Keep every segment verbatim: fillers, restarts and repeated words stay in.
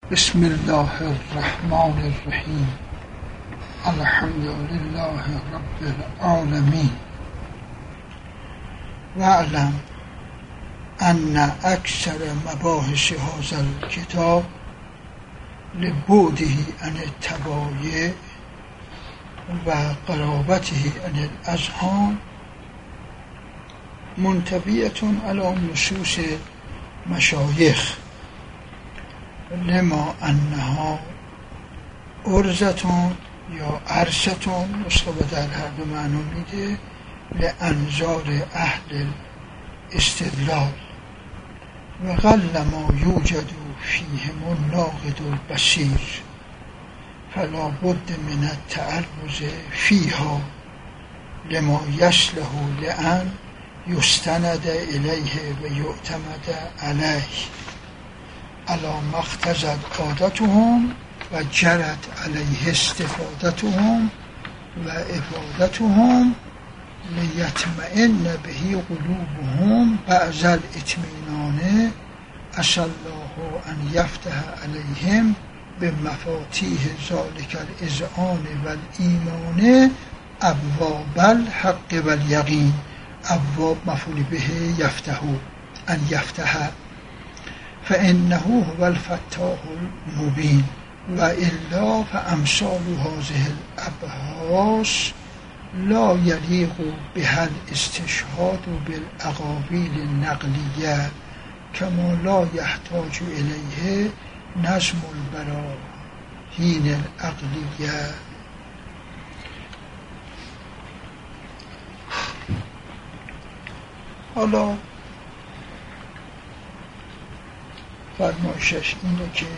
بسم الله الرحمن الرحیم. الحمد لله رب العالمین. واعلم ان اکثر مباحث هذا الكتاب لبعده عن الطبایع و قرابته عن الاذهان منطبیة علی نصوص مشایخ، لما انها ارزتون یا ارستون، نسخه به در هر دو معنی میده، لانظار اهل استدلال و قل ما یوجد فیهم الناقد البصیر فلا بد من التعرض فیها لما یصلح لان یستند الیه و یعتمد علیه علی ما اقتضت عادتهم و جرت علیه استفادتهم و افادتهم لیطمئن به قلوبهم بعض الاطمینان عسى الله ان یفتح علیهم بمفاتیح ذلک الاذعان و الایمان ابواب الحق و الیقین. ابواب مفعول به یفتح، ان یفتح، فانه هو الفتاح المبین و الا فامثال هذه الابحاث لا یلیق بها الاستشهاد بالاقاویل النقلیه کما لا یحتاج الیه نظم البراهین العقلیه. حالا فرمایشش اینه که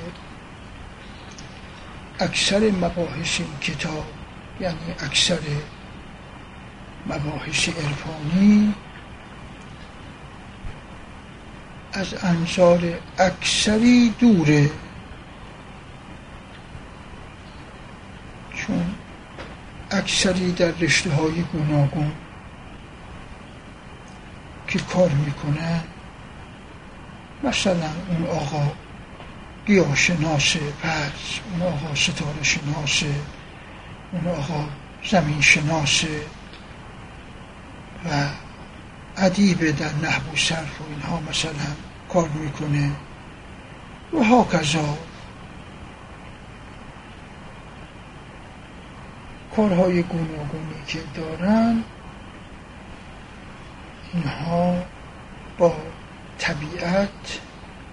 اکثر مباحث این کتاب، یعنی اکثر مباحث عرفانی، از انظار اکثری دوره، چون اکثری در رشته های گوناگون که کار میکنن، مثلا اون آقا گیاه شناسه، پس اون آقا ستاره شناسه، اون آقا زمین شناسه و ادیب در نحو و صرف و اینها مثلا کار میکنه و هاکذا کارهای گوناگونی که دارن، اینها با طبیعت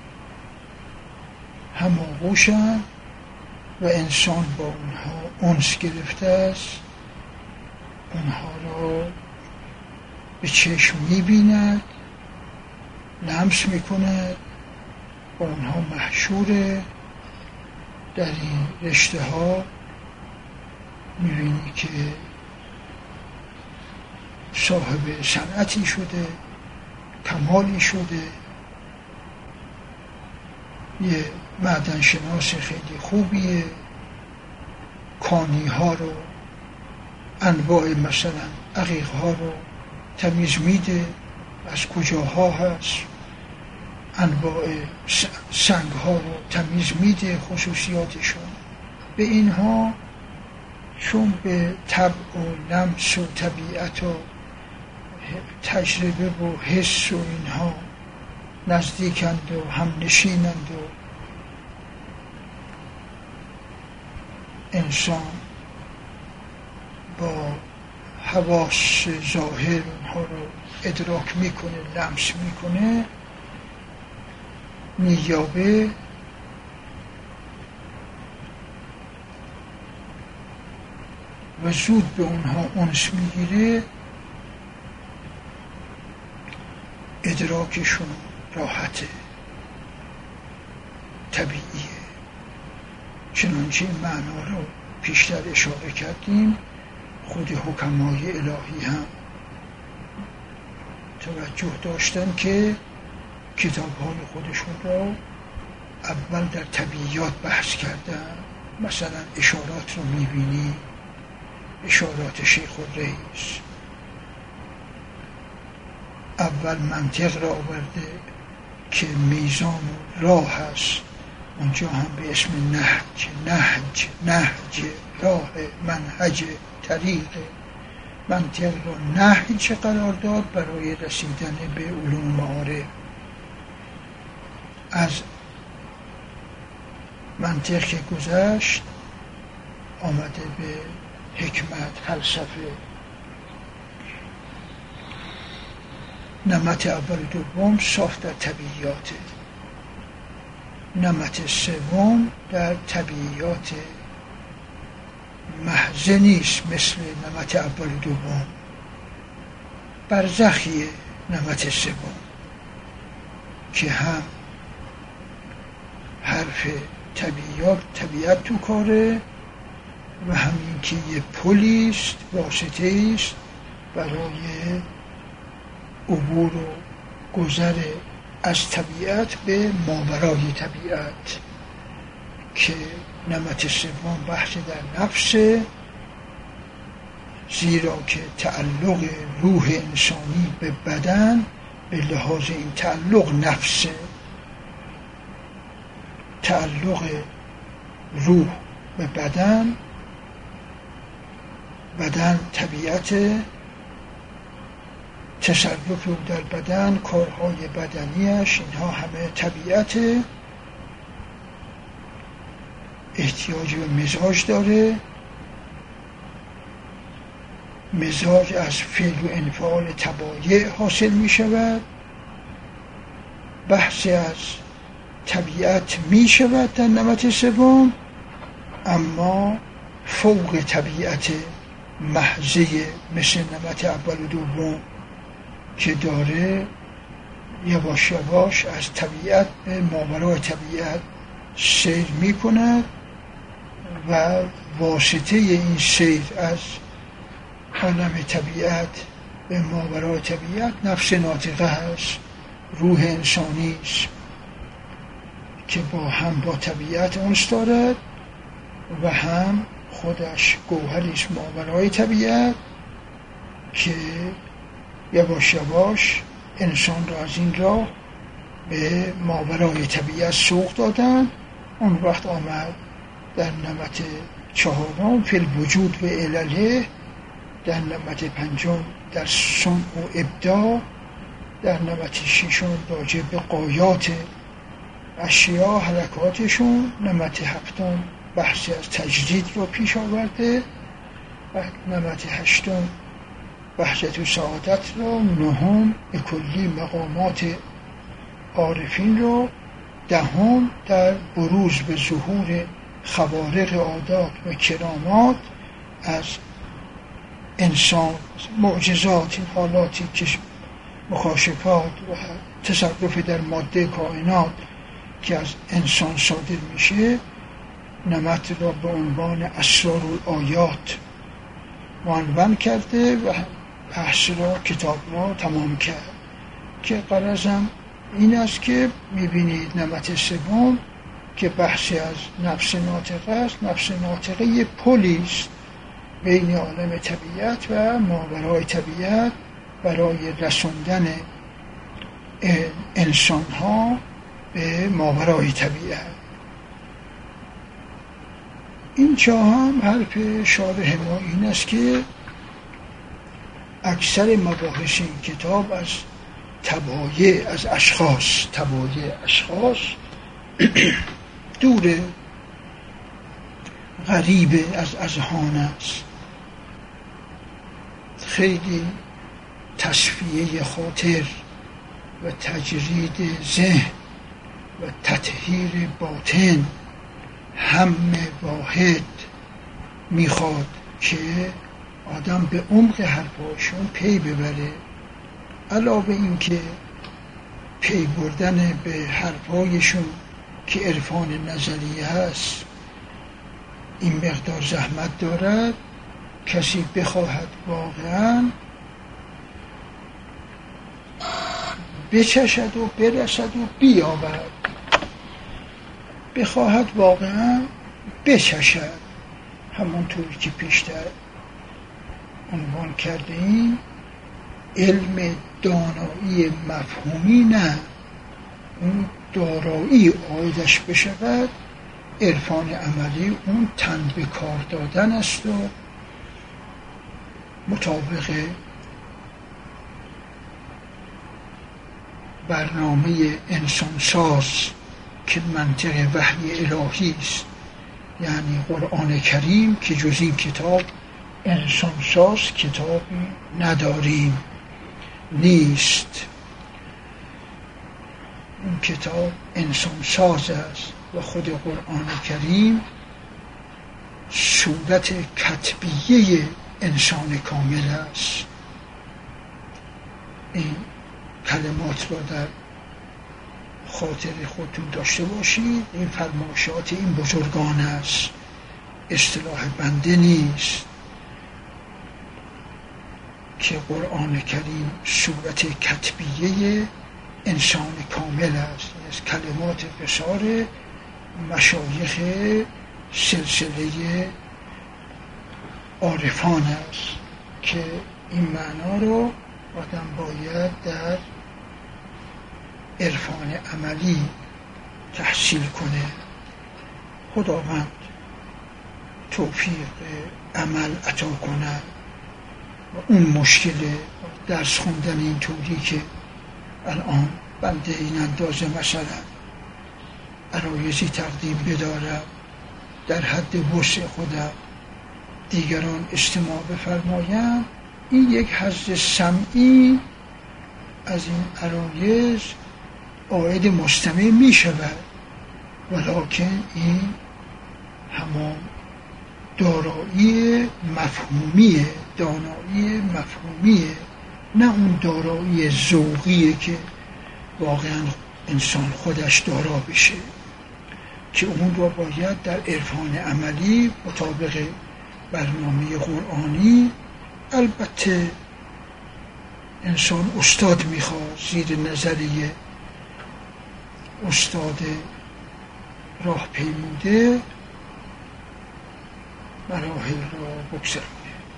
هماغوشن و انسان با اونها انس گرفته است، اونها رو به چشم میبیند، لمس میکند، با اونها محشوره. در این رشته ها میبینی که صاحب صنعتی شده، کمالی شده، یه معدن شناس خیلی خوبیه، کانی ها رو، انواع مثلا عقیق ها رو تمیز میده، از کجاها هست، انواع سنگ ها رو تمیز میده، خصوصیاتشون. به اینها چون به طبع و لمس و طبیعت و تجربه و حس و اینها نزدیکند و هم نشینند و انسان با حواس ظاهر اونها رو ادراک میکنه، لمس میکنه، مییابه، و زود به اونها انس میگیره، ادراکشون راحته، طبیعیه. چنانچه این معنا رو پیشتر اشاره کردیم، خود حکمای الهی هم توجه داشتن که کتاب‌های خودشون را اول در طبیعیات بحث کردن. مثلا اشارات رو میبینی، اشارات شیخ الرئیس اول منطق را آورده که میزان راه هست اونجا هم به اسم نهج نهج نهج راه منهج طریق منطق رو نهج قرار داد برای رسیدن به علوم معارف. از منطق که گذشت آمده به حکمت، فلسفه. نمط اول و دوم صاف در طبیعیاته، نمط سوم در طبیعیات محض نیست مثل نمط اول و دوم، برزخیه نمط سوم که هم حرف طبیعیات طبیعت تو کاره و همین که یه پلیست، واسطه است برای عبور و گذر از طبیعت به ماورای طبیعت، که نمط سوم بحث در نفسه، زیرا که تعلق روح انسانی به بدن به لحاظ این تعلق نفسه. تعلق روح به بدن، بدن طبیعت، تصرف او در بدن، کارهای بدنیش، اینها همه طبیعت. احتیاج به مزاج داره، مزاج از فعل و انفعال طبایع حاصل می شود. بحث از طبیعت می شود در نمط سوم، اما فوق طبیعت محضه مثل نمط اول و دوم که داره یواش یواش از طبیعت به ماورای طبیعت سیر می کند و واسطه این سیر از عالم طبیعت به ماورای طبیعت نفس ناطقه هست، روح انسانی است که با هم با طبیعت انس دارد و هم خودش گوهری است ماورای طبیعت که یواش یواش انسان را از این راه به ماورای طبیعت سوق دادن. اون وقت آمد در نمط چهارم فی الوجود و علله، در نمط پنجم در صنع و ابداع، در نمط ششم راجع به غایات اشیا حرکاتشون، نمط هفتم بحثی از تجدید رو پیش آورده، و نمط هشتم وحدت و سعادت رو، نهم به کلی مقامات عارفین رو، دهم در بروز به ظهور خوارق عادات و کرامات از انسان، معجزات، این حالاتی که مکاشفات و تصرف در ماده کائنات که از انسان صادر میشه، نمط را به عنوان اسرار الآیات عنوان کرده و بحث را، کتاب را تمام کرد که غرضم این است که میبینید نمط سوم که بحثی از نفس ناطقه است. نفس ناطقه یه پلی است بین عالم طبیعت و ماورای طبیعت برای رسوندن انسان ها به ماورای طبیعت. این جا هم حرف شارح ما این است که اکثر مباحث این کتاب از تبایع، از اشخاص، تبایع اشخاص دوره، غریبه از اذهان است. خیلی تصفیه خاطر و تجرید ذهن و تطهیر باطن هم واحد میخواد که آدم به عمق حرفاشون پی ببره. علاوه این که پی بردن به حرفایشون که عرفان نظریه هست این مقدار زحمت دارد، کسی بخواهد واقعا بچشد و برسد و بیابد، بخواهد واقعا بچشد، همونطور که پیشتر عنوان کردیم، علم دانایی مفهومی نه، اون دارایی عایدش بشود، عرفان عملی اون تن به کار دادن است و مطابق برنامه انسانساز که منطق وحی الهی است، یعنی قرآن کریم که جز این کتاب انسانساز کتابی نداریم، نیست. این کتاب انسانساز است و خود قرآن کریم صورت کتبیه انسان کامل است. این کلمات را در خاطر خودتون داشته باشید. این فرمایشات این بزرگان است، اصطلاح بنده نیست که قرآن کریم صورت کتبیه انسان کامل است. از کلمات بسیار مشایخ سلسله عارفان است که این معنا رو آدم باید در عرفان عملی تحصیل کنه. خداوند توفیق عمل عطا کنه و اون مشکل درس خوندن این طوری که الان بنده این اندازه مثلا عرایزی تقدیم بدارم در حد وسع خودم، دیگران استماع بفرمایند، این یک حظ سمعی از این عرایز عاید مستمع می شود، ولکن این همان دارایی مفهومیه، دانایی مفهومیه، نه اون دارایی ذوقیه که واقعا انسان خودش دارا بشه، که اون رو باید در عرفان عملی مطابق برنامه قرآنی، البته انسان استاد میخواد، زیر نظریه استاد راه پیموده مراحل را بگذرونه.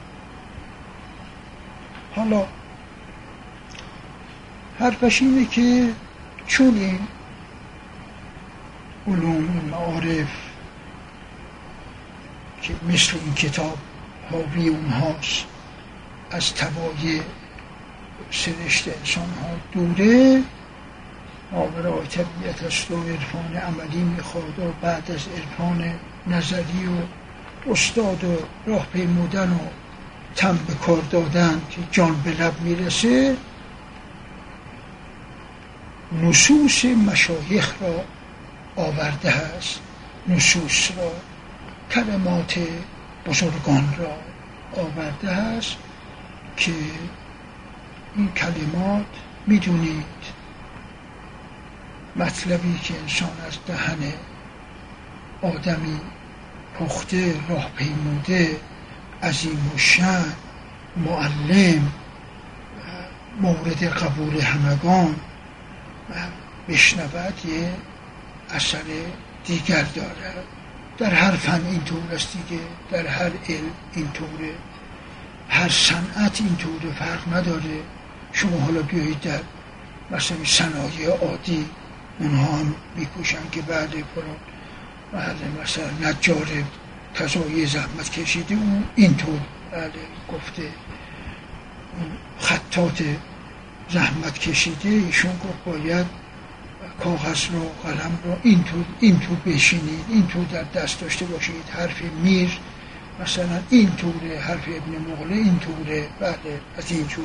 حالا حرفش اینه که چون این علوم معارف که مثل این کتاب حاوی اونهاست، از طبایع سرشت انسان ها دوره، ماورای طبیعت است و عرفان عملی میخواد و بعد از عرفان نظری و استاد و راه پیمودن و تن به کار دادن که جان به لب میرسه، نصوص مشایخ را آورده است، نصوص را، کلمات بزرگان را آورده است که این کلمات میدونید مطلبی که انسان از دهن آدمی پخته، راه پیموده، عظیم الشأن، معلم، مورد قبول همگان بشنود یه اثر دیگر داره. در هر فن این طور است دیگه، در هر علم این طوره، هر صنعت این طوره، فرق نداره. شما حالا بیایید در مثلا صنایع عادی، اونها هم میکوشن که بعد پران بله مثلا نجار کذایی زحمت کشیده اون اینطور بله گفته، اون خطاط زحمت کشیده ایشون گفت باید کاغذ رو قلم رو اینطور اینطور بشینید، اینطور در دست داشته باشید، حرف میر مثلا اینطوره، حرف ابن مغله اینطوره، بله از اینجور.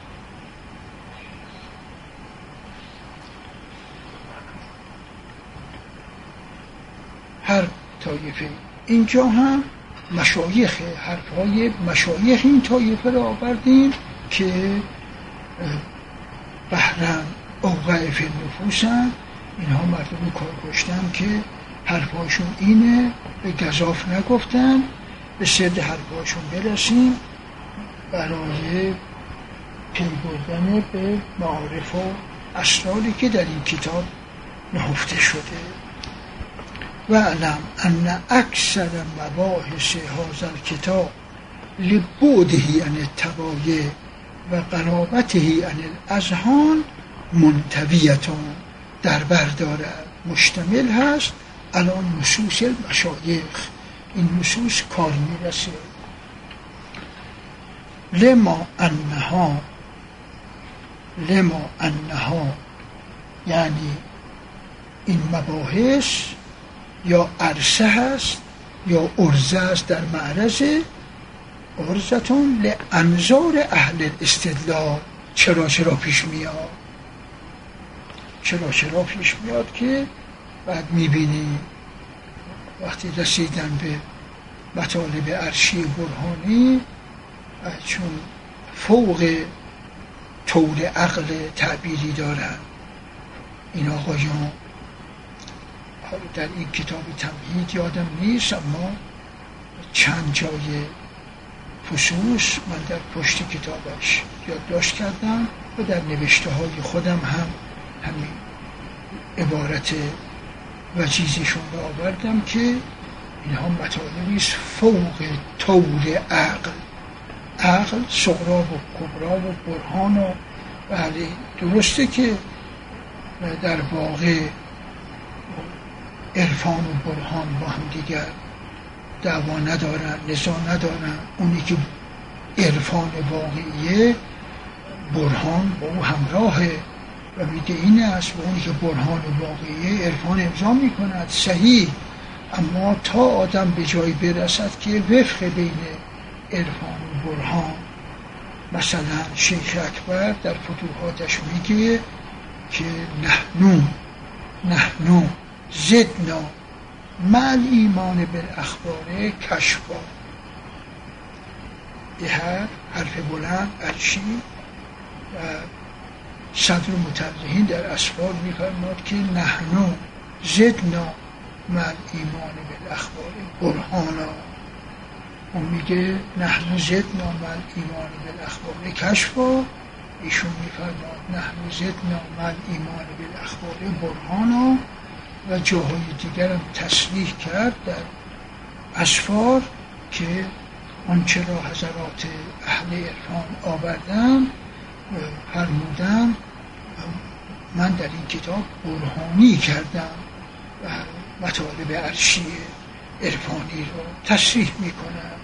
هر طایفه اینجا هم مشایخ، حرفهای مشایخ این طایفه را آوردیم که بهرن اوقع فی نفوسن، اینها مردم کار کشتن که حرفهاشون اینه، به گزاف نگفتن، به سرد حرفهاشون برسیم برای پی بردن به معارف و اسراری که در این کتاب نهفته شده. و علم ان اکثر مباحث هذا الکتاب لبعده عن الطبایع و قرابته عن الاذهان منطویتان در بر دارد، مشتمل هست الان نصوص مشایخ. این نصوص کار میرسه. لما انها لما انها یعنی این مباحث یا عرصه هست یا عرضه است در معرض عرضتون لانظار اهل استدلال. چرا چرا پیش میاد چرا چرا پیش میاد که بعد میبینی وقتی رسیدن به مطالب عرشی برهانی چون فوق طور عقل تعبیری دارن این آقایان. در این کتاب تمهید یادم نیست اما چند جای خصوص من در پشت کتابش یادداشت کردم و در نوشته های خودم هم همین عبارت وجیزشون رو آوردم که اینها مطالبی است فوق طور عقل. عقل صغرا و کبرا و برهان و بله درسته که در واقع عرفان و برهان با هم دیگر دعوا ندارن، نزاع ندارن. اونی که عرفان واقعیه برهان با او همراهه و میگه این است، و اونی که برهان واقعیه عرفان امضا میکند. صحیح، اما تا آدم به جایی برسد که وفق بین عرفان و برهان، مثلا شیخ اکبر در فتوحاتش میگه که نحنو نحنو زدنا مع ایمان بالاخبار کشفا. به هر حرف بلند عرشی و صدر متضحین در اسفار میفرماد که نحنو زدنا مع ایمان بالاخبار برهانا. اون میگه نحنو زدنا مع ایمان بالاخبار کشفا، ایشون میفرماد نحنو زدنا مع ایمان بالاخبار برهانا. و جاهای دیگر هم تصریح کرد در اسفار که آنچه را حضرات اهل عرفان آوردن فرمودن من در این کتاب برهانی کردم و مطالب عرشی عرفانی را تصریح میکنم.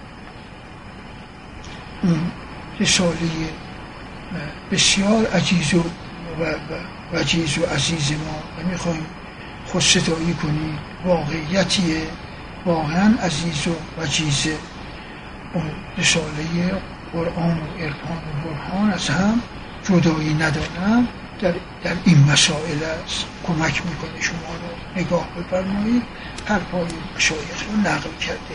اون رساله بسیار عزیز و وجیز و عزیز ما نمیخوایم خود ستایی کنی، واقعیتیه، واقعا عزیز و وجیزه. اون رساله قرآن و عرفان و برهان از هم جدایی ندارن، در, در این مسائل است. کمک میکنه شما رو نگاه بفرمایید، حرفای مشایخ رو نقل کرده.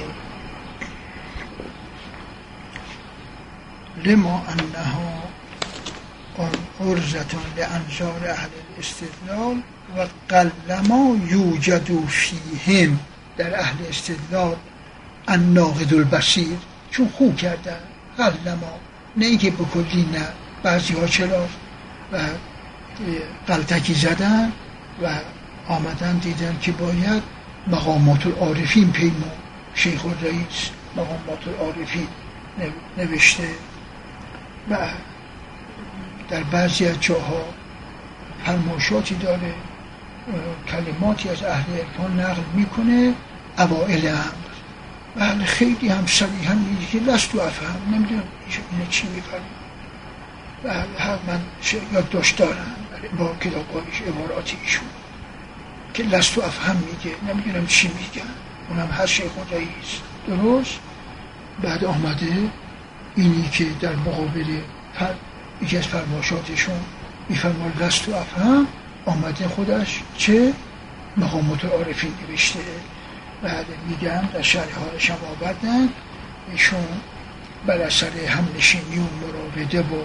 لما انها عرضتون لانظار اهل الاستدلال و قلما یوجد فیهم در اهل استدلال الناقد البصیر. چون خوب کردن قلما، نه اینکه بکلی، نه بعضی ها چرا و غلطکی زدن و آمدن دیدن که باید مقامات العارفین پیمون. شیخ الرئیس مقامات العارفین نوشته و در بعضی از جاها فرمایشاتی داره، کلماتی از اهل عرفان نقل میکنه اوائل امر. بله خیلی هم صریحا میگه که لست افهم، نمیدونم اینه چی میفرمه. بله هم من یادداشت دارم با کتاب‌هایش عباراتی ایشون که لست افهم میگه، نمیدونم چی میگن. اونم هر شیخ الرئیس درست. بعد آمده اینی که در مقابل فر... یکی از فرمایشاتشون میفرمان لست افهم، آمده خودش چه مقامات العارفین نوشته. بعد میگم در شرحهایش هم آوردن ایشون بر اثر همنشینی و مراوده و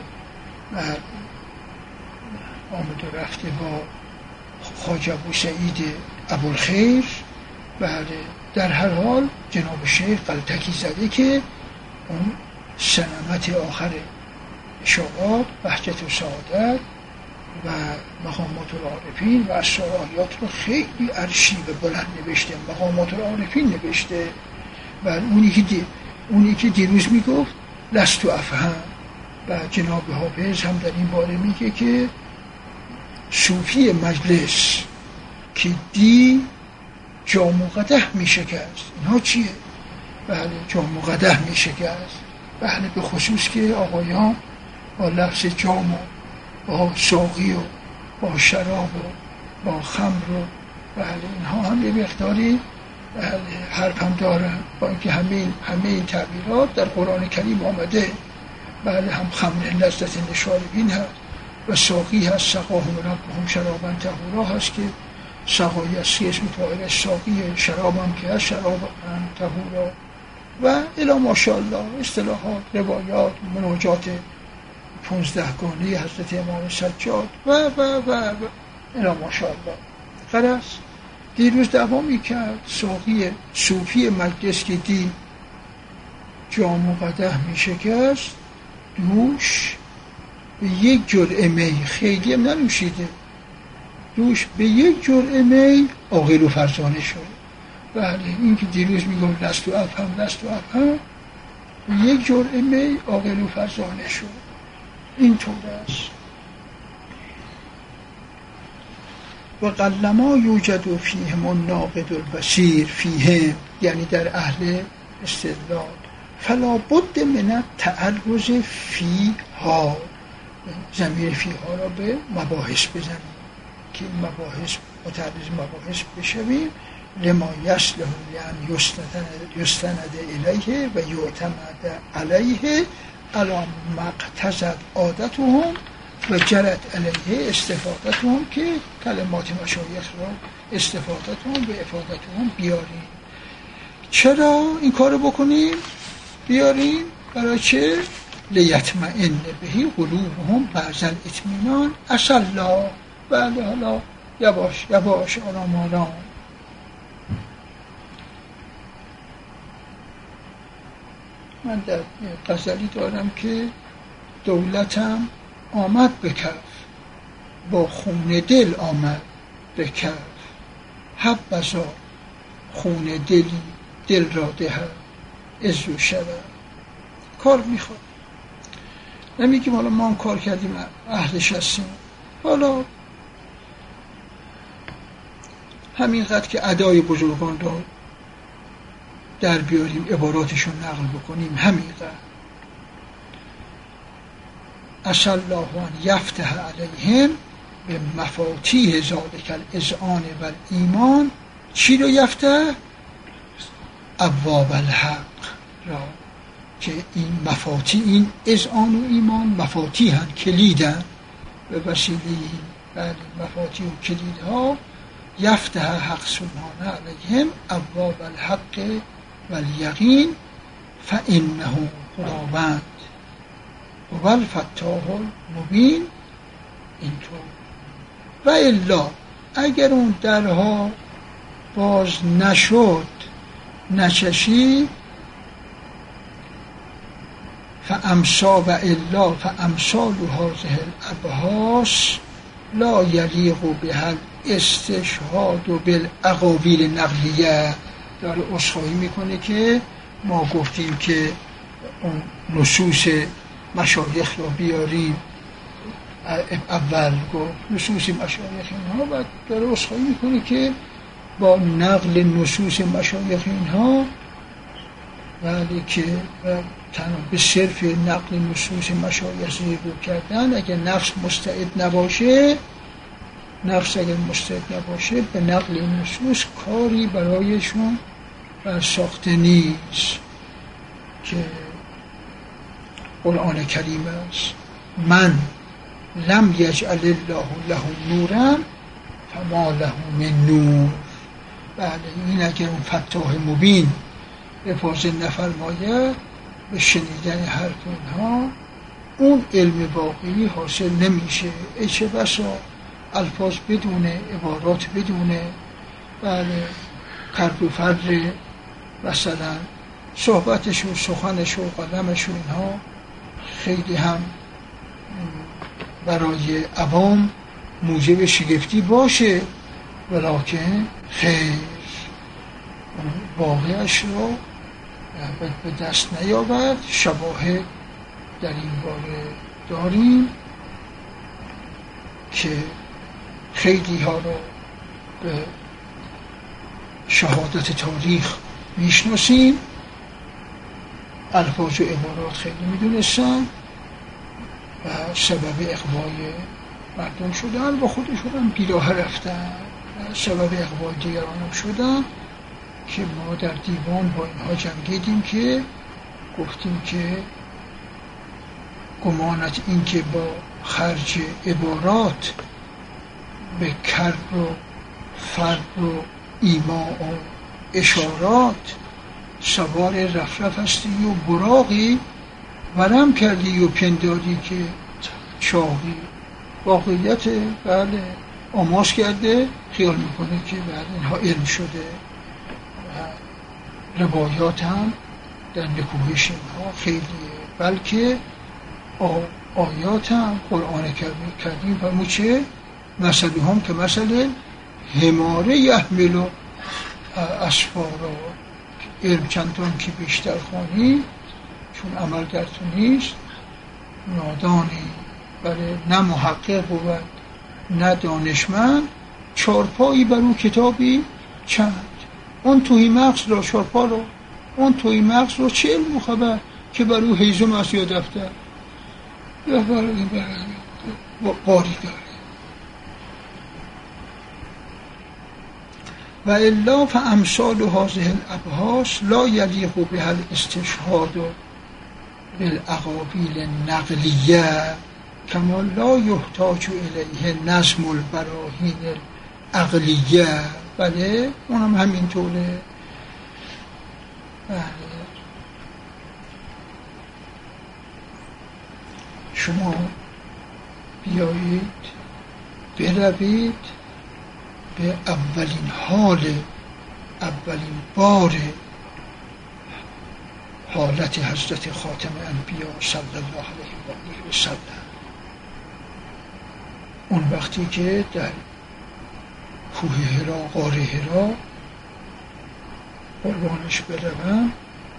آمد و رفته با خواجه ابوسعید ابوالخیر. بعد در هر حال جناب شیخ غلطکی زده که اون سنمت آخر اشاعات بهجت و سعادت و مقامات العارفین و اسرارآیات رو خیلی عرشی و بلند نوشته، مقامات العارفین نوشته. و اونی که, دی... اونی که دیروز میگفت لست افهم. و جناب حافظ هم در این باره میگه که صوفی مجلس که دی جام و قدح می شکست. اینها چیه؟ بله جام و قدح می شکست. بله به خصوص که آقایان با لفظ جام و با ساقی و با شراب و با خمر و بله اینها هم یه مقداری بله حرف هم دارن، با اینکه همه همه این تعبیرات در قرآن کریم آمده. بله هم خمر لذت للشاربین هست و ساقی هست، سقاهم ربهم شرابا طهورا هست که سقایی است که اسم فاعلش ساقیه، شراب هم که هست شرابا طهورا و الی ماشاءالله اصطلاحات روایات مناجات پونزده گانه حضرت امام سجاد و و و و الی ماشاءالله. خلاص دیروز دعوا میکرد ساقی صوفی مجلس که دی جام و قدح میشکست، دوش به یک جرعه می، خیلی هم ننوشیده، دوش به یک جرعه می عاقل و فرزانه شد. بله این که دیروز میگم لست و افهم لست و افهم، به یک جرعه می عاقل و فرزانه شد. این طور است. و قلما یوجد فیهم الناقد البصیر فیهم، یعنی در اهل استدلال، فلا بد من التعرض فیها، ضمیر فیها را به مباحث بزنیم که این مباحث متعرض مباحث بشویم، لما یصلح لان یستند الیه و یعتمد علیه علی ما اقتضت عادتهم و جرت علیه استفادتهم، که کلمات مشایخ را استفادتهم و افادتهم بیاریم. چرا این کارو بکنیم؟ بیاریم برای چه؟ لیطمئن بهی قلوبهم بعض الاطمینان عسى الله. بله حالا یواش یواش آرام آرام. من در غزلی دارم که دولتم آمد به کف، با خون دل آمد به کف، حبذا خون دلی دل را دهد عزو شود. کار میخواد، نمیگیم حالا ما هم کار کردیم اهلش هستیم، حالا همینقدر که ادای بزرگان را در بیاریم عباراتشون نقل بکنیم، همینقدر. عسى الله ان یفتح علیهم به مفاتیح ذلک الاذعان و الایمان. چی رو یفتح؟ ابواب الحق را، که این مفاتیح، این اذعان و ایمان مفاتیحن، کلیدن، به وسیله این مفاتیح و کلیدها یفتح حق سبحانه علیهم ابواب الحق و الیقین فانه خداوند و الفتاح المبین. اینطور. و الا اگر اون درها باز نشد، نچشی، فامسا و الا فامثال هذه الابحاث لا یلیق بها استشهاد بالاقاویل نقلیه. داره عذرخواهی میکنه که ما گفتیم که اون نصوص مشایخ رو بیاریم، اول گفت نصوص مشایخ اینها، و داره عذرخواهی میکنه که با نقل نصوص مشایخ اینها، ولی که تنها به صرف نقل نصوص مشایخ رو کردن، اگر نفس مستعد نباشه، نفس اگر مستعد نباشه به نقل نصوص کاری برایشون ساخته نیست، که قرآن کریم است. من لم یجعل الله له نورا فما له من نور. بله این اگر اون فتاح مبین حفاظه نفرماید به شنیدن حرف اینها، اون علم واقعی حاصل نمیشه. چه بسا الفاظ بدونه، عبارات بدونه، بله کرد و فرد، مثلا صحبتش و سخنش و قلمش و اینها خیلی هم برای عوام موجب شگفتی باشه، ولکن خیر واقعش رو به دست نیاورد. شواهد در این باره داریم که خیلی ها رو به شهادت تاریخ میشناسیم، الفاظ و عبارات خیلی میدونستن و سبب اغوای مردم شدن و خودشون هم بیراه رفتن و سبب اغوای دیگران هم شدن که ما در دیوان با اینها جنگیدیم که گفتیم که گمانت این که با خرج عبارات به کرب و فرق و ایما و اشارات سوار رفرف هستی و براغی ورم کردی و پنداری که چاهی. واقعیت بله آماس کرده، خیال میکنه که بله اینها علم شده و روایات هم در نکوهش اینها خیلیه، بلکه آیات هم قرآن کردیم فرمود چه؟ مثل هم که مثل حماره یحمل اسفارا، علم چندان که بیشتر خوانی چون عمل در تو نیست نادانی، بله نه محقق بود نه دانشمند، چارپایی بر او کتابی چند، اون توی مغز را چارپا رو، اون توی مغز رو چه علم و خبر که بر او هیزم از یاد دفتر یا برای برای قاری داره. و الا فامثال هذه الابحاث لا یلیق بها الاستشهاد بالاقاویل النقلیه کما لا یحتاج الیه نظم البراهین العقلیه. بله اونم همینطوره. بله شما بیایید بروید به اولین حال، اولین بار حالت حضرت خاتم انبیا صلی الله علیه و سلم، اون وقتی که در کوه حرا، غار حرا قربانش بروم،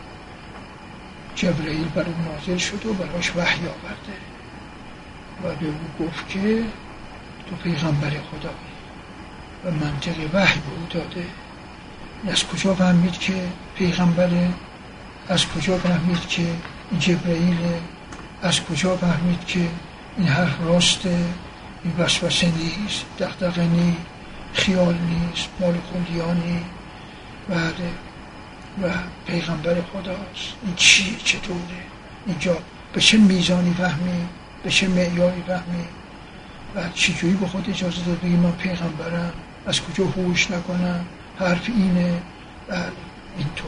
جبرئیل بر اون نازل شد و براش وحی آورده و به او گفت که تو پیغمبر خدایی و منطق وحی به او داده. از کجا فهمید که پیغمبره؟ از کجا فهمید که این جبرئیله؟ از کجا فهمید که این حرف راسته؟ این وسوسه نیست، دغدغه نیست، خیال نیست، مال خلیانی. بله و پیغمبر خداست. این چی؟ چطوره؟ اینجا به چه میزانی فهمی؟ به چه معیاری فهمی؟ و چجوری به خود اجازه داد بگی من پیغمبرم؟ از کجا هوش نکنم؟ حرف اینه. بله اینطور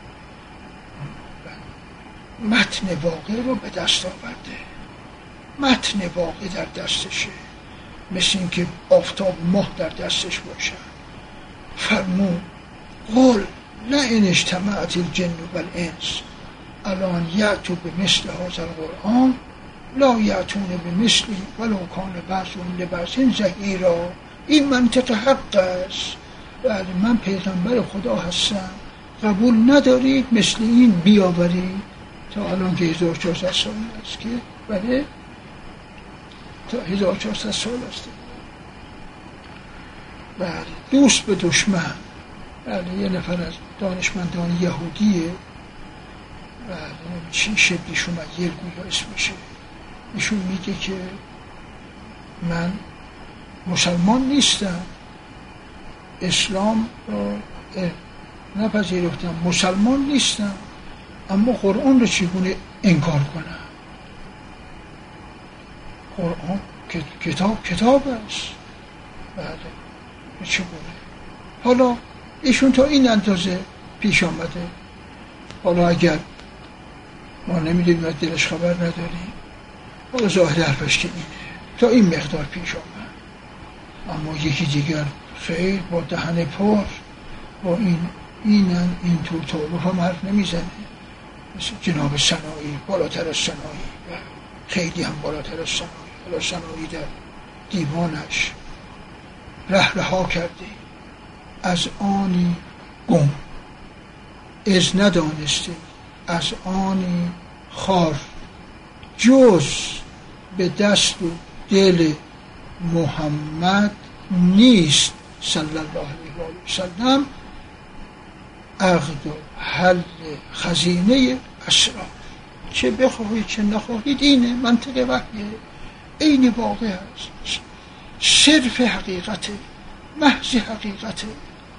متن واقع رو به دست آورده. متن واقع در دستشه، مثل این که آفتاب ماه در دستش باشه. فرمود قل لا ان اجتمعت الجن والانس الان یأتوا بمثل هذا القرآن لا یأتون بمثله ولو کان بعضهم لبعض ظهیرا. این منطق حق است. بله من پیغمبر خدا هستم، قبول ندارید مثل این بیاورید. تا الان که هزار و چهارصد سال است که بله تا هزار و چهارصد سال است. بله دوست به دشمن. بله یه نفر از دانشمندان یهودیه، بله چی شبلی شمیر گویا اسمشه، ایشون میگه که من مسلمان نیستم، اسلام رو نپذیرفتم، مسلمان نیستم، اما قرآن رو چگونه انکار کنم؟ قرآن کتاب کتاب است. بله چگونه؟ حالا ایشون تا این اندازه پیش آمده. حالا اگر ما نمیدونیم و دلش خبر نداریم، حالا ظاهر حرفش که اینه، تا این مقدار پیش آمد. اما یکی دیگر خیلی با دهن پر با این اینن این طور تعارف هم حرف نمیزنه، مثل جناب سنایی بالاتر از سنایی و خیلی هم بالاتر از سنایی. حالا سنایی در دیوانش ره رها کرده از آنی گم از ندانسته، از آنی خار جز به دست و دل محمد نیست صلی الله علیه و آله و سلم عقد و حل خزینه اسرار. چه بخواهید چه نخواهید اینه، منطق وحیه، این واقع هست، صرف حقیقته، محض حقیقته،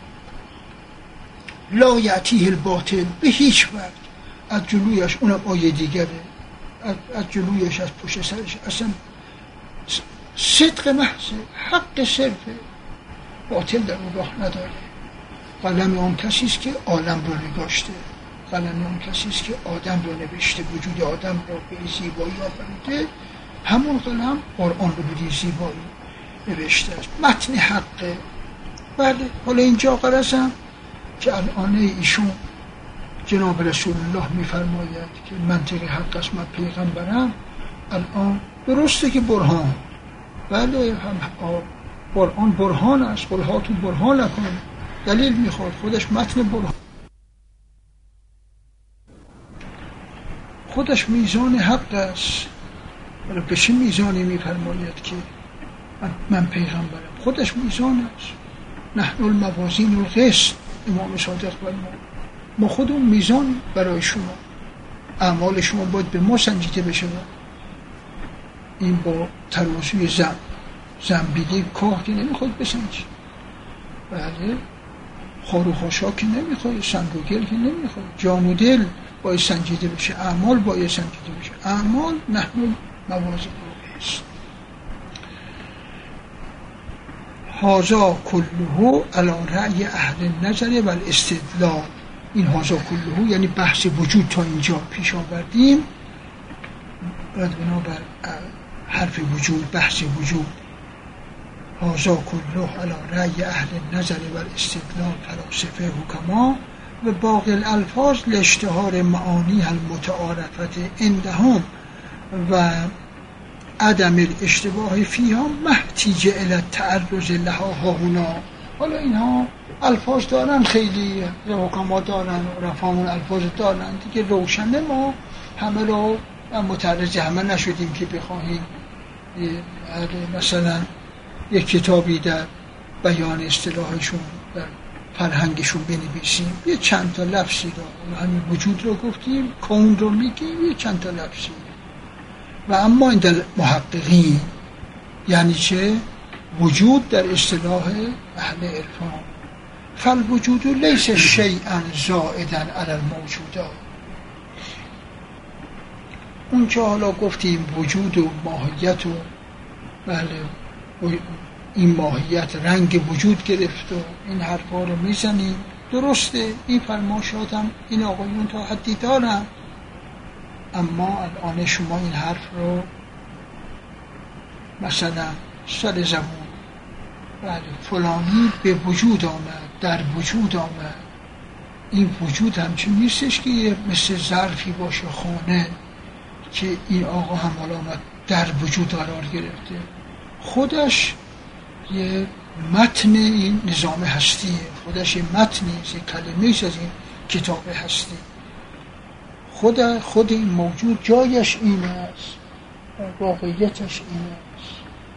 لا یأتیه الباطل، به هیچ وقت از جلویش، اونم آیه دیگره، از جلویش از پشت سرش اصلا صدق محض، حق صرفه، باطل در اون راه نداره. قلم اون کسی است که عالم رو نگاشته، قلم اون کسی است که آدم رو نوشته، وجود آدم رو به زیبایی آفریده، همون قلم قرآن رو به زیبایی نوشته است، متن حقه. بله، حالا اینجا قرصم که الان ایشون جناب رسول الله میفرماید که منطق حق است، من پیغمبرم، الان درسته که برهان، بله هم قرآن برهان است، قل هاتوا برهانکم، دلیل میخواد، خودش متن برهان، خودش میزان حق است. ولی به چه میزانی میفرماید که من, من پیغمبرم؟ خودش میزان است. نحن الموازین القسط، امام صادق فرمود، ما خودمون میزان برای شما، اعمال شما باید به ما سنجیده بشه. این با ترازوی زن زنبیده کاه که نمیخواد بسنجی، بله خار و خاشاک که نمیخواد، سنگ و گل که نمیخواد، جان و دل باید سنجیده بشه، اعمال باید سنجیده بشه. اعمال نحن موازین القسط. هذا کله علی رأی اهل النظر و الاستدلال. این هذا کله یعنی بحث وجود تا اینجا پیش آوردیم، باید بنابر حرف وجود، بحث وجود. هذا کله علی رأی اهل النظر و الاستدلال فلاسفه حکما و باقی الالفاظ لاشتهار معانی المتعارفت عندهم و عدم الاشتباه فیها محتیج الی التعرض لها هاهنا. حالا اینها الفاظ دارن، خیلی حکما دارن، رفامون الفاظ دارن دیگه، روشنه، ما همه رو متعرض همه نشدیم که بخواهیم مثلا یک کتابی در بیان اصطلاحشون، در فرهنگشون بنویسیم، یه چند تا لفظی رو، همین وجود رو گفتیم، کون رو میگیم، یه چند تا لفظی. و اما این در محققین یعنی چه؟ وجود در اصطلاح اهل عرفان، فالوجود لیس شیئا زائدا علی الموجودات. اون که حالا گفتیم وجود و ماهیت و بله این ماهیت رنگ وجود گرفت و این حرفا رو میزنیم، درسته، این فرماشات هم این آقایون تا حدی دارن، اما الان شما این حرف رو مثلا سر زبون، بله فلانی به وجود آمد، در وجود آمد، این وجود همچون نیستش که یه مثل ظرفی باشه خانه که این آقا هم حالا آمد در وجود قرار گرفته، خودش یه متن این نظام هستیه، خودش یه متنی، یه کلمه از این کتاب هستی، خود خود این موجود جایش این است، واقعیتش این است.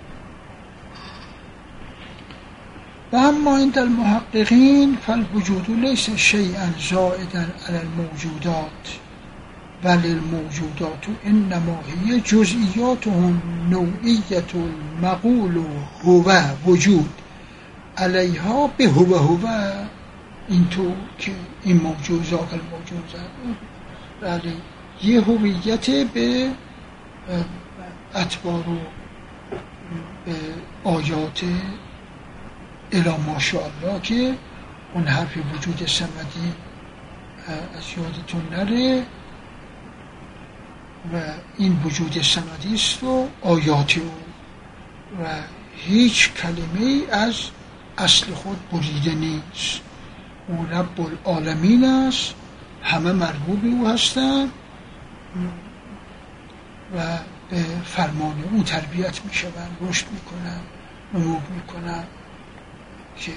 و اما این در محققین فالوجود لیس شیئا زائدا علی الموجودات بل الموجودات انما هی جزئیاتهم نوعیت المقول هو وجود علیها به هو هو، اینطور که این موجود ذاک الموجود زد، بله یه هویت به اتبار و به آیات الی ماشاءالله که اون حرف وجود صمدی از یادتون نره و این وجود صمدی است و آیات او و هیچ کلمه از اصل خود بریده نیست. او رب العالمین است، همه مربوب او هستند و به فرمان او تربیت می شوند، رشد می کنند، نمو می کنند که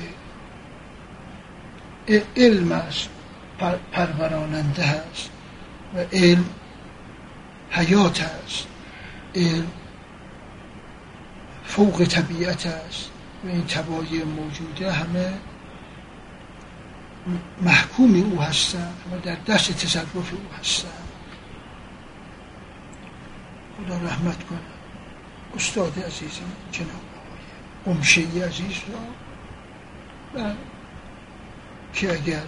علم است، پر پروراننده است و علم حیات است، علم فوق طبیعت است، و این تبایع موجوده همه محکوم او هستند و در دست تصرف او هستند. خدا رحمت کنه استاد عزیزم جناب آقای قمشه‌ای عزیز را، و که اگر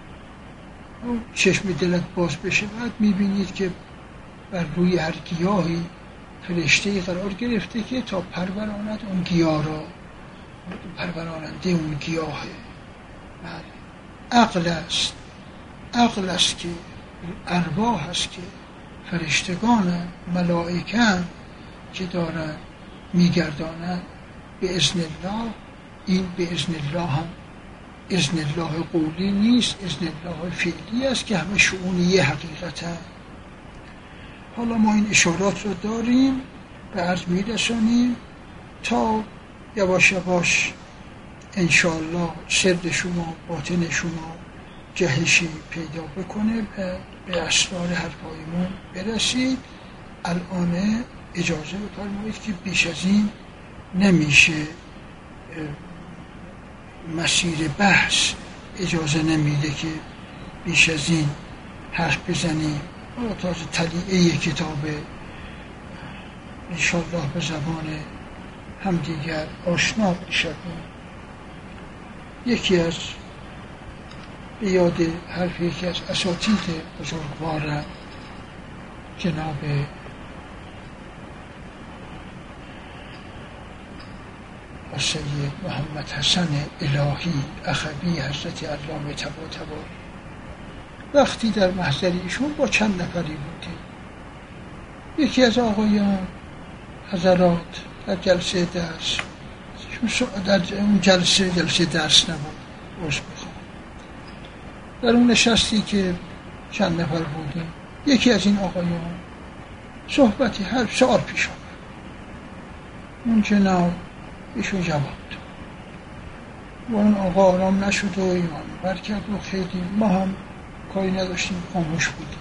چشم دلت باز بشه بعد میبینید که بر روی هر گیاهی فرشته‌ای قرار گرفته که تا پروراند اون گیاه را، پروراننده اون گیاهه. عقل است، عقل است که ارواح است که فرشتگان ملائکه که دارن میگردانن به اذن الله. این به اذن الله هم اذن الله قولی نیست، اذن الله فعلی است که همه شؤون یه حقیقته. حالا ما این اشارات رو داریم به عرض میرسانیم تا یواش یواش انشاءالله سر شما باطن شما جهشی پیدا بکنه و به اسرار حرفایمون برسید. الان اجازه بفرمایید که بیش از این نمیشه، مسیر بحث اجازه نمیده که بیش از این حرف بزنیم. حالا تازه تلیعه کتاب انشاءالله به زبان همدیگر آشنا بشویم. یکی از به یاد حرف یکی از اساتید بزرگوار جناب سید محمد حسن الهی اخوی حضرت علامه طباطبایی، وقتی در محضر ایشون با چند نفری بودیم، یکی از آقایان حضرات در جلسه درس، در اون جلسه جلسه درس نبود، عذر بخوام، در اون نشستی که چند نفر بودیم، یکی از این آقایان صحبتی هر سوال پیش آمد، اون جناب ایشون جواب داد و اون آقا آرام نشد و ایمان برکرد و خیلی ما هم کاری نداشتیم، خاموش بودیم.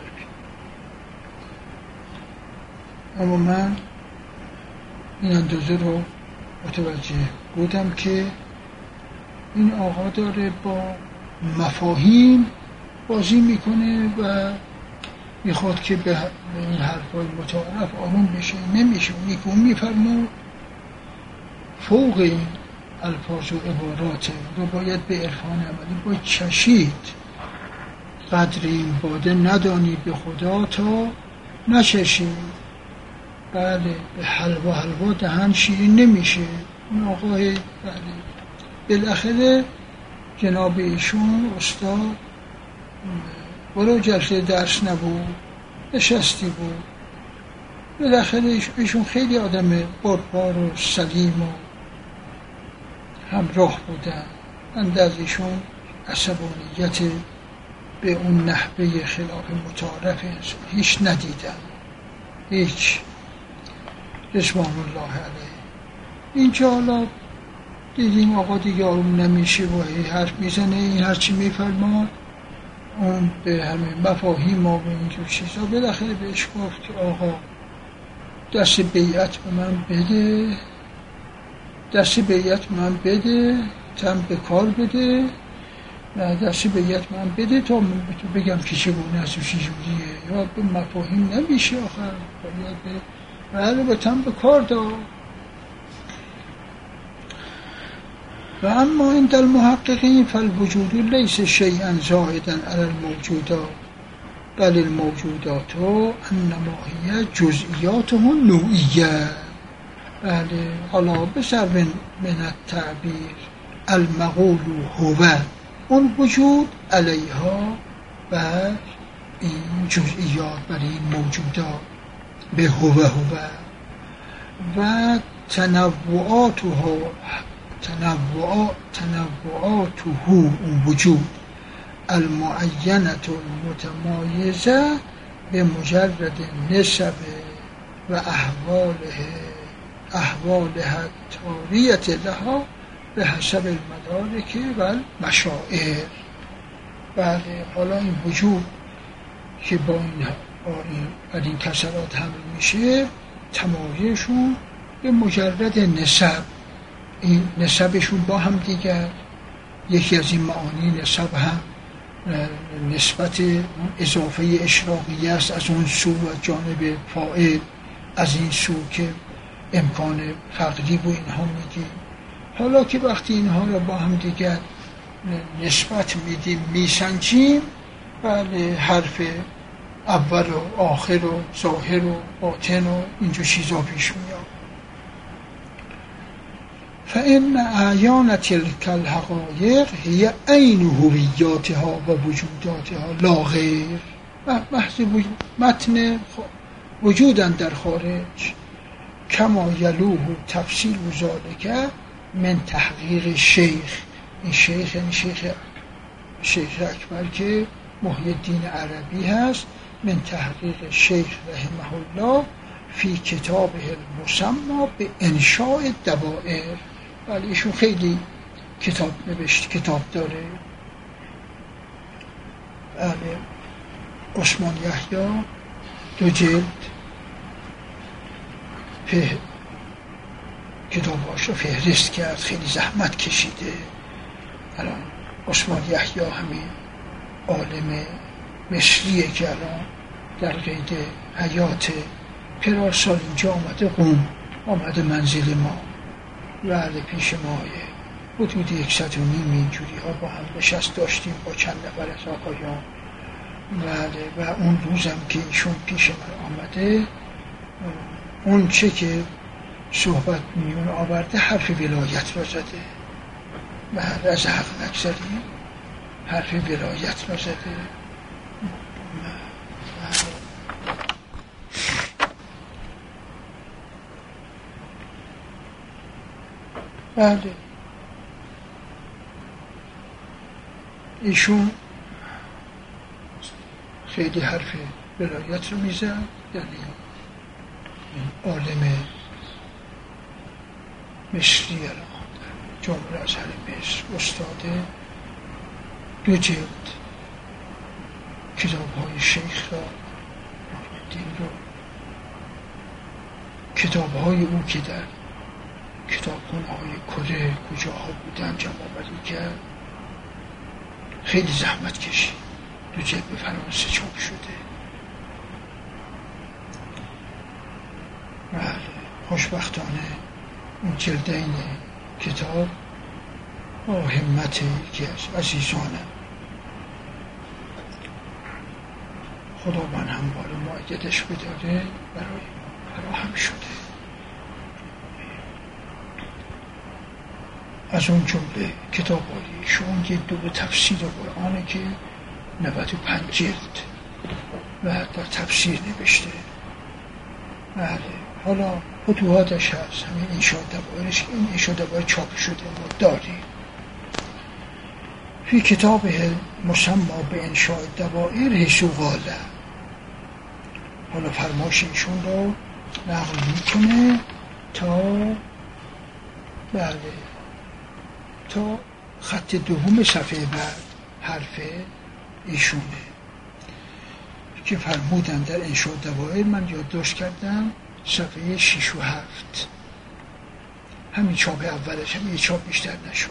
اما من این اندازه رو متوجه بودم که این آقا داره با مفاهیم بازی میکنه و میخواد که به این حرفای متعارف آروم بشه. نمیشه، میگون میفرمون فوق این الفاظ و عبارات رو باید به عرفان عملی باید چشید. قدر این باده ندانی به خدا تا نچشید. بله، به حلوا حلوا دهن شیرین نمیشه. اون آقای بله بالاخره جناب ایشون استاد برو جلسه درس نبود، نشستی بود. بالاخره ایشون خیلی آدم بردبار و سلیم و همراه بودن. من از ایشون عصبانیت به اون نحوه خلاف متعارف هیچ ندیدم، هیچ، رضوان الله علیه. اینجا حالا دیدیم آقا دیگه آروم نمیشه و هی حرف میزنه، این هرچی میفرماد اون به همه مفاهیم و به اینجور چیزا. بالاخره بهش گفت که آقا دست بیعت به من بده، دست بیعت من بده، تم به کار بده، نه دست بیعت من بده تا من به تو بگم که چگونه است و چجوریه. یا به مفاهیم نمیشه آخر، باید به بله به تم به کار دار. و اما عند المحققین فالوجود لیس شیئا زائدا علی الموجودات بل الموجودات انما هی جزئیاتهم نوعیه. بله، حالا بسر من التعبیر المقول هو اون وجود علیها و این جزئیات برای این موجودات به هو هو و تنوعاته تنوعات تنوعاته اون وجود المعینه المتمایزه به مجرد نسب و احواله احوالها تاریت لها به حسب المدارک و المشاعر. بله، حالا این وجود که با این بر این کسرات حمل میشه، تمایزشون به مجرد نسب این نسبشون با هم دیگر. یکی از این معانی نسب هم نسبت اضافه اشراقی است، از اون سو از جانب فاعل، از این سو که امکان تقریب و اینها میدیم. حالا که وقتی اینها را با هم دیگر نسبت میدیم میسنجیم، بله حرف اول و آخر و ظاهر و باطن و اینجور چیزا پیش میاد. فإن أعیان تلک الحقایق هی عین هویاتها و وجوداتها لا غیر. محض متن وجودن در خارج، کما یلوه تفصیل و ذالک من تحقیق شیخ. این شیخ یعنی شیخ شیخ اکبر که محی الدین عربی هست، من تحقیق شیخ رحمه الله فی کتابه المسمى به انشاء دوائر. ولی ایشون خیلی کتاب نوشت، کتاب داره. بله عثمان یحیی دو جلد فه... کتاباش رو فهرست کرد، خیلی زحمت کشیده. الان عثمان یحیی همین عالم مصریه که الان در قید حیات پرارسال اینجا آمده، قم آمده منزل ما و علی پیش مایه حدود یکصد و نیم اینجوری ها با هم نشست داشتیم با چند نفر از آقایان. و اون روزم که ایشون پیش من آمده، اون چه که صحبت میون آورده حرف ولایت را زده و از حق نگذاریم، حرف ولایت را زده. بله ایشون خیلی حرف ولایت رو میزد، یعنی عالم مصری الان جامعه ازهر مصر استاده، دو جلد کتاب های شیخ را دین رو، کتاب های او که در کتابخانه های کره کجاها بودن جمع آوری کرد، خیلی زحمت کشید. دو جلد به فرانسه چاپ شده. بله خوشبختانه اون جلدین کتاب با همت یکی از عزیزانم خداوند همواره مؤیدش بداره برای فراهم شده. از اون جمله کتاب‌های شون یه دو تفسیر قرآنه که نود و پنج جلد و در تفسیر نوشته. بله حالا فتوحاتش هست، همین انشاء دوائرش که این انشاء دوائر چاپ شده ما داریم. فی کتابه مسمى به انشاء دوائر حیث قاله. حالا فرمایش ایشون رو نقل میکنه تا بله تا خط دوم صفحه بعد حرف ایشونه که فرمودن در انشاء دوائر. من یادداشت کردم صفحه شش و هفت، همین چاپ اولش، همین چاپ بیشتر نشد.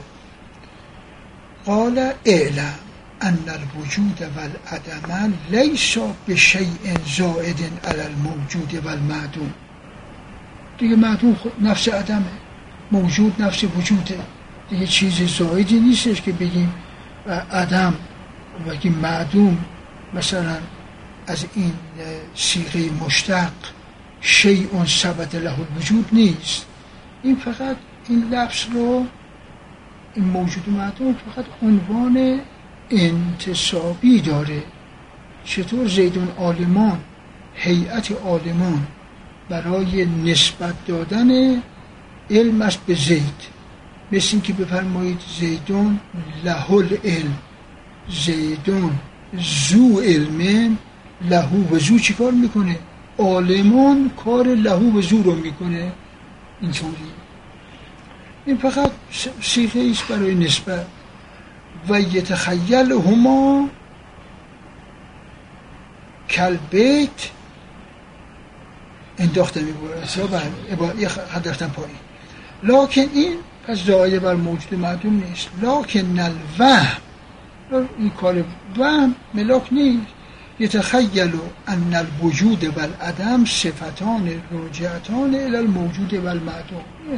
قال اعلم ان الوجود والعدم لیس بشیء زائد علی الموجود والمعدوم. دیگه معدوم نفس عدمه، موجود نفس وجوده، دیگه چیز زائدی نیستش که بگیم عدم و بگیم معدوم. مثلا از این صیغه مشتق شیء ثبت له الوجود نیست. این فقط این لفظ رو، این موجود و معدوم فقط عنوان انتسابی داره. چطور زیدون عالمان، هیئت عالمان برای نسبت دادن علم است به زید، مثل این که بفرمایید زیدون له العلم، زیدون زو علم، لهو و زو چی کار میکنه؟ عالمان کار لهو و زو رو میکنه. اینطوری این فقط صیغه ایست برای نسبت. و یتخیل هما کالبیت انداخته میبورد یا یه خط رفتن پایین. لکن این پس زائده بر موجود معدوم نیست. لکن الوهم، این کار وهم ملاک نیست. یتخیل ان الوجود و العدم صفتان راجعتان الی الموجود و المعدوم.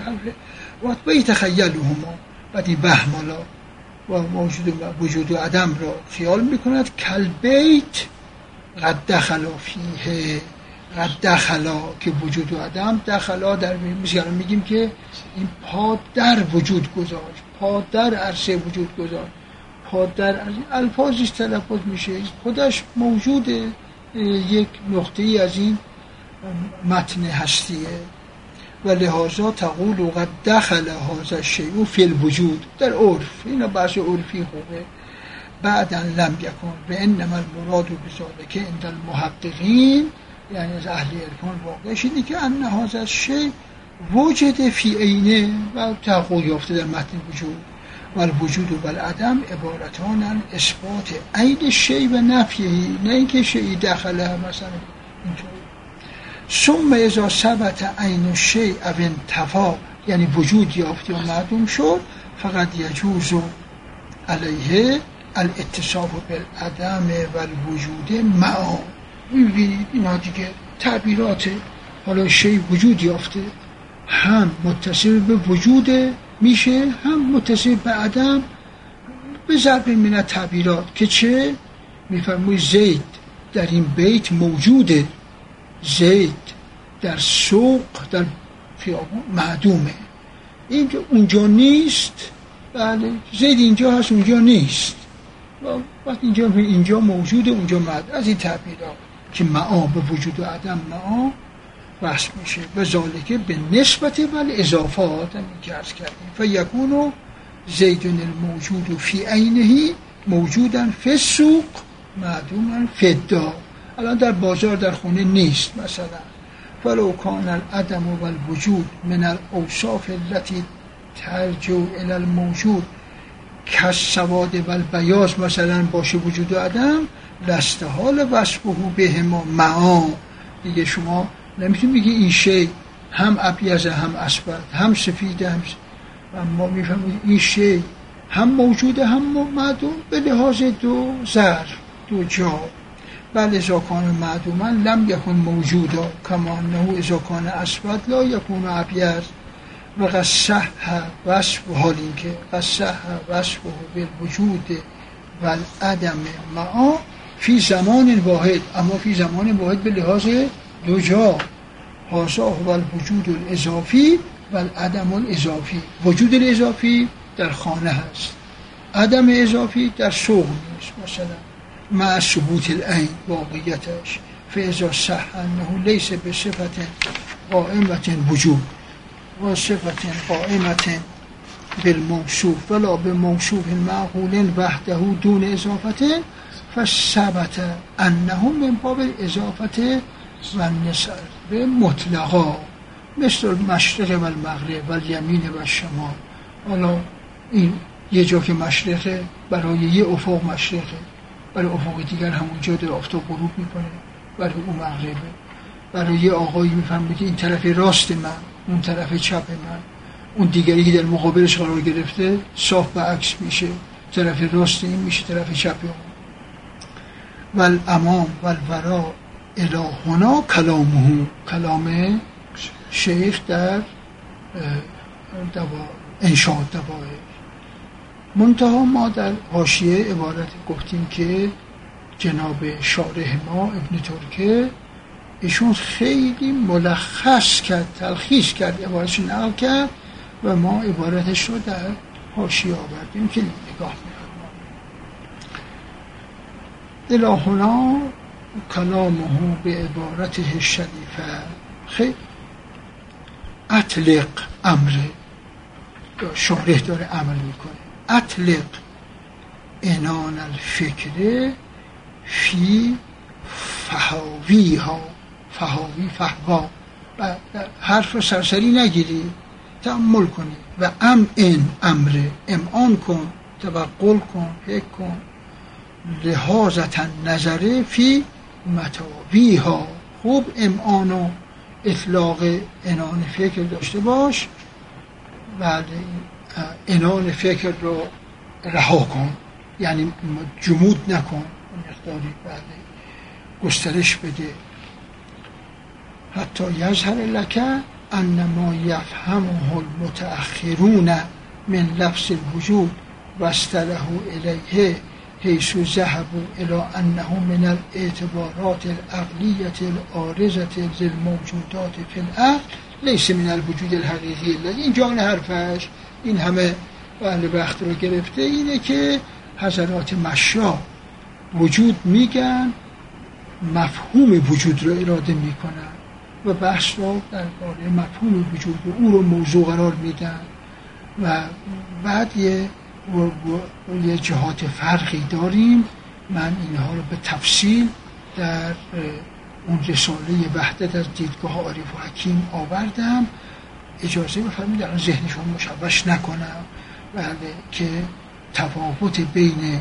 و یتخیلهما، بعد این وهم حالا و موجود و وجود و عدم را خیال میکند. کل بیت قد دخلا فیه، قد دخلا که وجود و عدم دخلا در مثلا میگیم که این پا در وجود گذاشت، پا در عرصه وجود گذاشت، پا در الفاظش تلفظ میشه، خودش موجود یک نقطه ای از این متن هستیه. و لحاظا تقول و قد دخل هذا الشیء فی الوجود، در عرف، اینا بحث عرفی خوبه. بعدا لم یکن و انما المراد بذلک عند المحققین، یعنی از اهل عرفان واقع شده که ان هذا الشیء وجد فی عینه، و تحقق یافته در متن وجود. و الوجود و العدم عبارتان عن اثبات عین شیء و نفیه، نه اینکه شیء دخله مثلا اینطور. ثم اذا ثبت عین الشیء او انتفا، یعنی وجود یافت یا معدوم شد، فقط یجوز علیه الاتصاف بالعدم و الوجود معا. میبینید اینا دیگه تعبیرات. حالا شیء وجود یافته، هم متصف به وجود میشه، هم متصف به عدم، به ضرب من تعبیرات. که چه میفرموی زید در این بیت موجوده، زید در سوق در خیابان معدومه، اینجا اونجا نیست. بله زید اینجا هست اونجا نیست، وقتی اینجا اینجا موجوده اونجا معدوم. از این تعبیرات که معا به وجود و عدم معا وصل میشه. و ذالک به نسبت و اضافات، همین که عرض کردیم. فیکون زیدن الموجود فی عینه موجودا فی السوق معدوما فی الدار. الان در بازار در خونه نیست مثلا. فلو کان العدم و الوجود من الاوصاف التي ترجع الى الموجود کالسواد و البیاض مثلا باشه وجود و عدم، لاستحال وصفه بهما معا. دیگه شما نمیتونید بگی این شی هم ابیض هم اسود، هم سفید هم س... ما میفهمید این شی هم موجوده هم معدوم به لحاظ دو ظرف دو جا. بل اذا کان معدوما لم یکن موجودا کما انه اذا کان اسود لا یکون ابیض. و قد صح وصف، حال این که قد صح وصفه بالوجود و العدم معا فی زمان واحد، اما فی زمان واحد به لحاظ دو جا. هذا هو الوجود الاضافی و العدم الاضافی. وجود الاضافی در خانه هست، عدم اضافی در سوق نیست مثلا، مع ثبوت العین واقعیتش. فاذا صح انه لیس بصفت قائمت وجود و صفت قائمت بالموصوف ولا بموصوف معقول وحده دون اضافت، فثبت انه من باب الاضافت و النصر به مطلقا مثل المشرق و المغرب و الیمین و الشمال. حالا این یه جا که مشرقه برای یه افق مشرقه، برای افق دیگر همونجا در آفتاب غروب میکنه، برای اون مغربه. برای یه آقایی میفهمه که این طرف راست من، اون طرف چپ من، اون دیگری که در مقابلش قرار گرفته صاف به عکس میشه، طرف راست این میشه طرف چپ اون. و الامام و الورا الهنا کلامه، کلام شیخ در دوا انشاء دوائر. منتها ما در حاشیه عبارت گفتیم که جناب شارح ما ابن ترکه ایشون خیلی ملخص کرد، تلخیص کرد، عبارتش نقل کرد و ما عبارتش رو در حاشیه آوردیم که نگاه می‌کنیم. الهنا کلامه به عبارته شریفه. خیلی اطلق امره، شارح داره عمل میکنه. اطلق انان الفکر فی فهاوی ها، فهاوی فهوا، حرف رو سرسری نگیری، تأمل کنی. و ام این امره، امعان کن، توقل کن، فکر کن. لحاظتا نظره فی متاوی ها، خوب امعان و اطلاق انان فکر داشته باش. بعد عنان فکر رو رها کن، یعنی جمود نکن، مقداری بعد گسترش بده. حتی یظهر لک ان ما یفهمه المتأخرون من لفظ الوجود واصطلح الیه حیث ذهبوا الی انه من الاعتبارات العقلیة العارضة للموجودات فی العقل لیس من الوجود الحقیقی. این جان حرفش این همه بله وقت رو گرفته اینه که حضرات مشا وجود میگن، مفهوم وجود رو اراده میکنن و بحث رو درباره مفهوم وجود رو او رو موضوع قرار میدن و بعد یه, و و یه جهات فرقی داریم. من اینها رو به تفصیل در اون رساله وحدت از دیدگاه عارف و حکیم آوردم. اجازه بفرمایید الان ذهنشون مشوش نکنم، بله، که تفاوت بین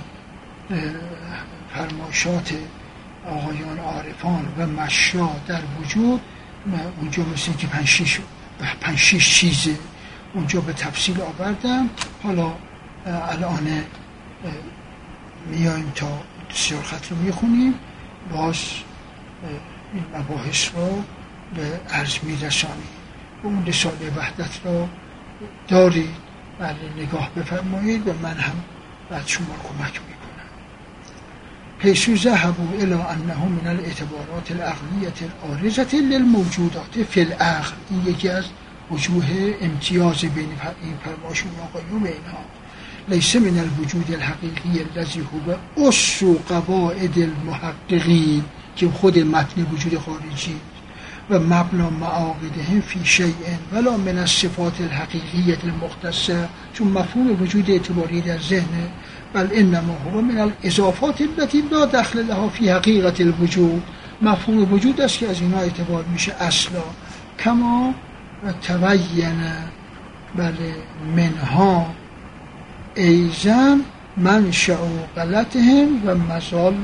فرمایشات آقایان عارفان و مشا در وجود اونجا مثل که پنج شیش پنج شیش چیزه اونجا به تفصیل آوردم. حالا الان میایم تا سیار خط رو میخونیم، باز این مباحث رو به عرض میرسانیم. اون رساله وحدت رو دارید، بله، نگاه بفرمایید و من هم بعد شما کمک میکنم. حیث ذهبوا الی انه من الاعتبارات العقلیة العارضة للموجودات فی العقل. این یکی از وجوه امتیاز بین این فرمایشون آقایون و اینها. لیس من الوجود الحقیقی الذی هو اصل قواعد المحققین، که خود متن وجود خارجی و مبنا معاقدهم فی شیء ولا من الصفات الحقیقیة المختصة، چون مفهوم وجود اعتباری در ذهن، بل انما هو من الاضافات التي لا دخل لها فی حقیقت الوجود. مفهوم وجود است که از اینا اعتبار میشه اصلا. کما تبین بله منها ایزن منشأ غلطهم و مزال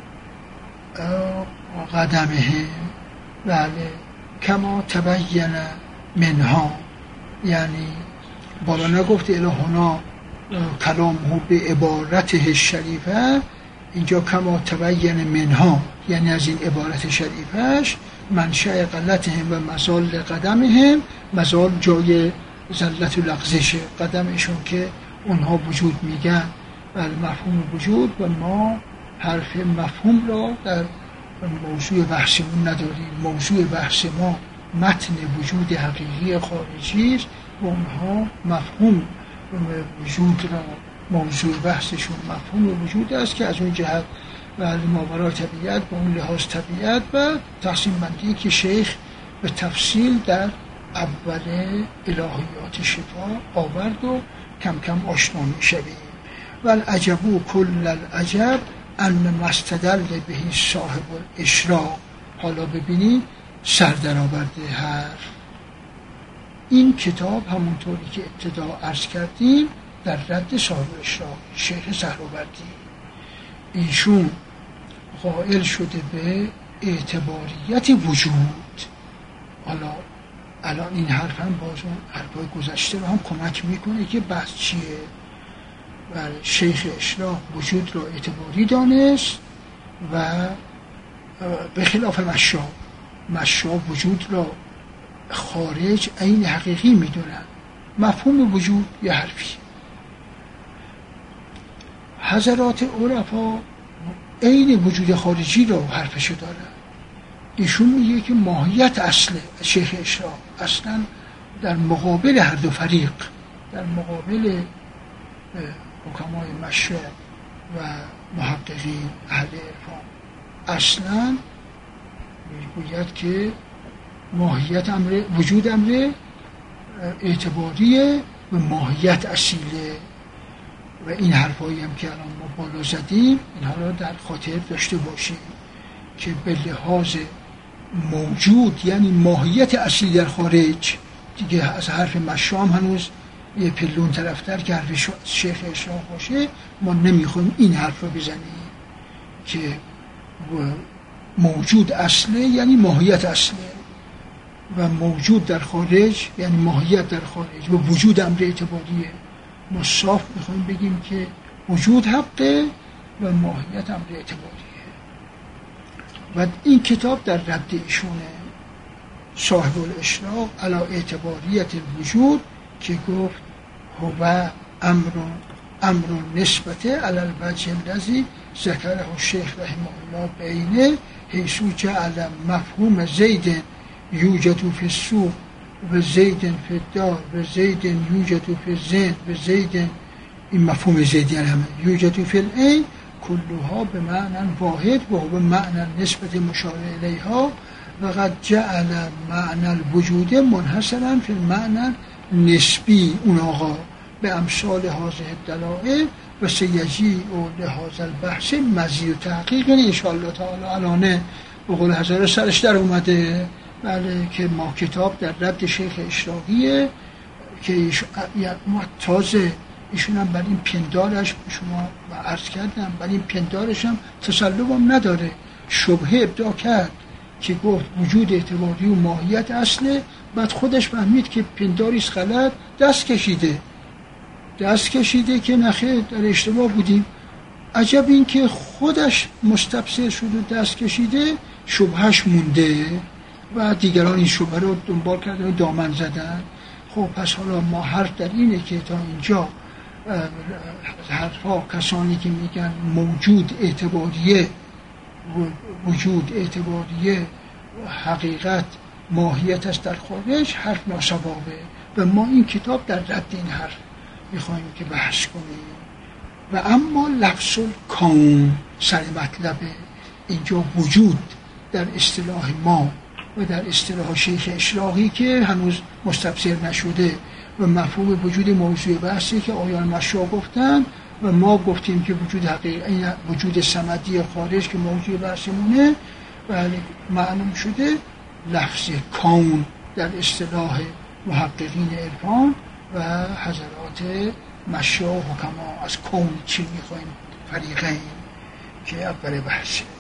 قدمهم. بله، کما تبین منها، یعنی بالا نگفته الی هنا کلامه به عبارته شریفه، اینجا کما تبین منها یعنی از این عبارت شریفش منشأ غلطهم و مزال قدمهم. مزال جای زلت و لغزش قدمشون که اونها وجود میگن، بل مفهوم وجود، و ما حرف مفهوم را در موضوع بحثمون نداریم. موضوع بحث ما متن وجود حقیقی خارجی است و اونها مفهوم وجود را موضوع بحثشون مفهوم وجود است که از اون جهت و ماورای طبیعت به اون لحاظ طبیعت و تقسیم بندی که شیخ به تفصیل در اول الهیات شفا آورد و کم کم آشنا می‌شویم. و العجب کل العجب ان مستدل بهی صاحب الاشراق. حالا ببینید سر در آورده حرف. این کتاب همونطوری که ابتدا عرض کردیم در رد صاحب الاشراق شیخ سهروردی، ایشون قائل شده به اعتباریت وجود. حالا الان این حرف هم باز اون حرفای گذشته رو هم کمک میکنه که بحث چیه. و شیخ اشراق وجود رو اعتباری دانست و به خلاف مشا مشا وجود رو خارج عین حقیقی میدونن. مفهوم وجود یه حرفی. حضرات عرفا عین وجود خارجی رو حرفشو دارن. ایشون میگه که ماهیت اصله. شیخ اشراق اصلا در مقابل هر دو فریق، در مقابل حکمای مشا و محققین اهل عرفان، اصلا میگوید که ماهیت امر وجود امر اعتباریه و ماهیت اصیله. و این حرفایی هم که الان ما بالا زدیم اینها رو در خاطر داشته باشیم که به لحاظ موجود یعنی ماهیت اصلی در خارج، دیگه از حرف مشام هنوز یه پلون طرفتر که حرف شیخ اشراق باشه، ما نمیخوایم این حرف رو بزنیم که موجود اصله یعنی ماهیت اصله و موجود در خارج یعنی ماهیت در خارج و وجود امر اعتباریه. ما صاف میخوایم بگیم که وجود حقه و ماهیت امر اعتباریه. و این کتاب در رد ایشونه صاحب الاشراق علی اعتباریت الوجود که گفت هو امر امر نسبته علی الوجه الذی ذکره الشیخ رحمه الله بینه حیث جعل مفهوم زید یوجد فی السوق و زید فی الدار و زید یوجد فی الذهن و زید، این مفهوم زید یعنی همه یوجد فی العین کلها به معنی واحد و به معنی نسبت مشار الیها و قد جعل معنی الوجود منحصرا فی المعنی نسبی اون آقا به امثال هذه الدلائل و سیجی و لهذا البحث مزید و تحقیق. یعنی انشاءالله تعالی الانه به قول حضرت سرش در اومده بله که ما کتاب در رد شیخ اشراقیه که ایش... ما تازه ایشون هم بر این پندارش شما عرض کردم، بر این پندارش هم تسلب هم نداره، شبهه ابداع کرد که گفت وجود اعتباری و ماهیت اصله، بعد خودش فهمید که پنداریست غلط، دست کشیده دست کشیده که نخیر در اشتباه بودیم. عجب این که خودش مستبصر شد و دست کشیده، شبهش مونده و دیگران این شبهه رو دنبال کردن و دامن زدن. خب پس حالا ما حرف در اینه که تا اینجا حرفا کسانی که میگن موجود اعتباریه وجود اعتباریه حقیقت ماهیت است در خودش، حرف ناسوابه و ما این کتاب در رد این حرف میخوایم که بحث کنیم. و اما لفظ الکون سر مطلبه اینجا وجود در اصطلاح ما و در اصطلاح شیخ اشراقی که هنوز مستبصر نشده و مفهوم وجود موضوع بحثی که آیان مشا گفتن و ما گفتیم که وجود حقیقی وجود صمدی خارج که موضوع بحثمونه و معلوم شده لفظ کون در اصطلاح محققین عرفان و حضرات مشا و حکما از کون چی میخوایم فریقین که اول بحثه.